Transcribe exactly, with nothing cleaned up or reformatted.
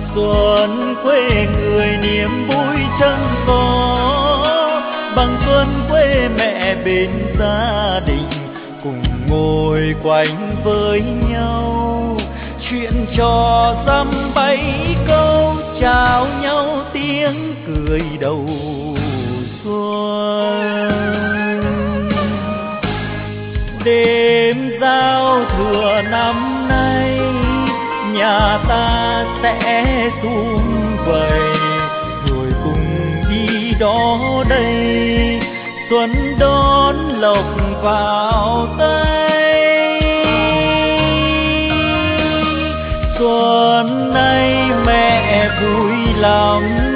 Xuân quê người niềm vui chẳng có, bằng xuân quê mẹ bên gia đình, cùng ngồi quanh với nhau, chuyện trò dăm bảy câu, chào nhau tiếng cười đầu xuân. Đêm giao thừa năm nay nhà ta sẽ sum vầy, rồi cùng đi đó đây, xuân đón lộc vào tay. Xuân nay mẹ vui lắm,